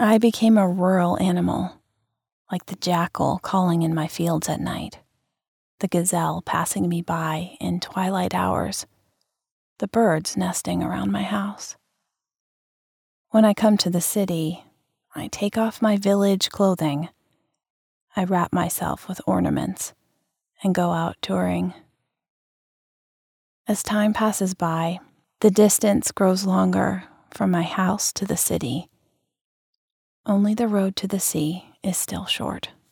I became a rural animal, like the jackal calling in my fields at night, the gazelle passing me by in twilight hours, the birds nesting around my house. When I come to the city, I take off my village clothing. I wrap myself with ornaments and go out touring. As time passes by, the distance grows longer from my house to the city. Only the road to the sea is still short.